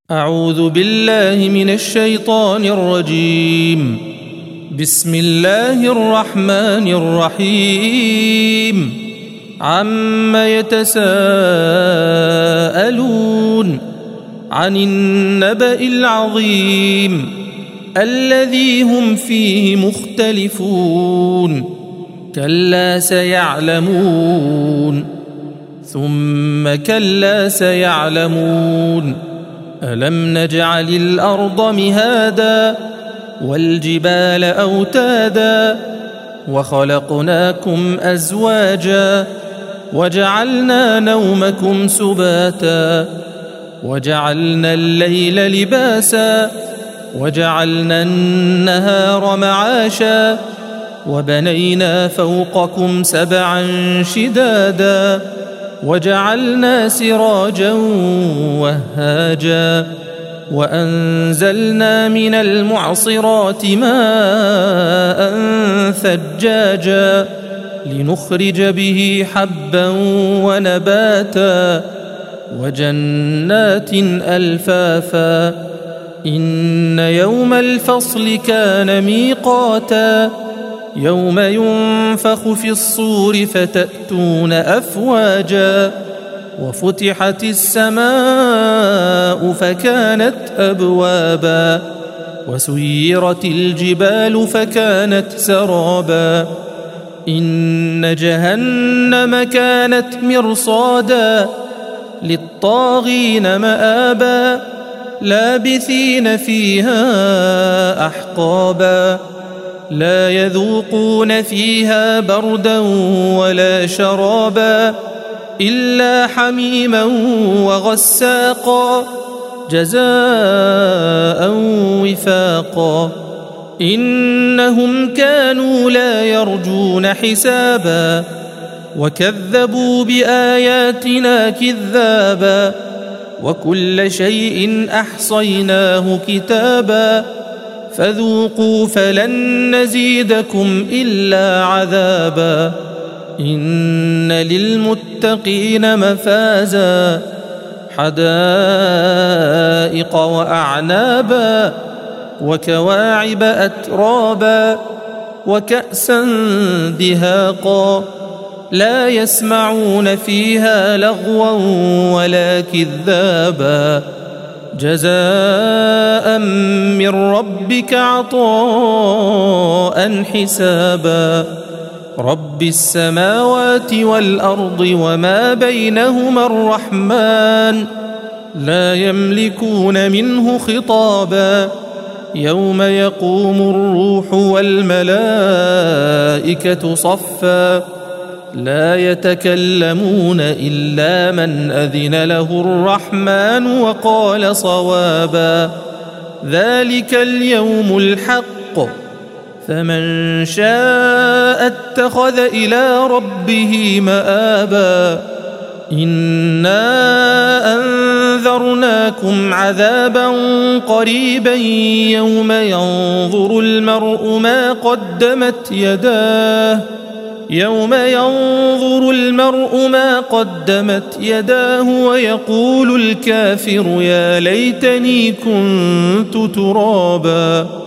أعوذ بالله من الشيطان الرجيم. بسم الله الرحمن الرحيم. عم يتساءلون عن النبأ العظيم الذي هم فيه مختلفون كلا سيعلمون ثم كلا سيعلمون ألم نجعل الأرض مهادا والجبال أوتادا وخلقناكم أزواجا وجعلنا نومكم سباتا وجعلنا الليل لباسا وجعلنا النهار معاشا وبنينا فوقكم سبعا شدادا وجعلنا سراجا وهاجا وأنزلنا من المعصرات ماء ثجاجا لنخرج به حبا ونباتا وجنات ألفافا إن يوم الفصل كان ميقاتا يوم ينفخ في الصور فتأتون أفواجا وفتحت السماء فكانت أبوابا وسيرت الجبال فكانت سرابا إن جهنم كانت مرصادا للطاغين مآبا لابثين فيها أحقابا لا يذوقون فيها بردا ولا شرابا إلا حميما وغساقا جزاء وفاقا إنهم كانوا لا يرجون حسابا وكذبوا بآياتنا كذابا وكل شيء أحصيناه كتابا فذوقوا فلن نزيدكم إلا عذابا إن للمتقين مفازا حدائق وأعنابا وكواعب أترابا وكأسا دهاقا لا يسمعون فيها لغوا ولا كذابا جزاء من ربك عطاء حسابا رب السماوات والأرض وما بينهما الرحمن لا يملكون منه خطابا يوم يقوم الروح والملائكة صفا لا يتكلمون إلا من أذن له الرحمن وقال صوابا ذلك اليوم الحق فمن شاء اتخذ إلى ربه مآبا إنا أنذرناكم عذابا قريبا يوم ينظر المرء ما قدمت يداه ويقول الكافر يا ليتني كنت ترابا.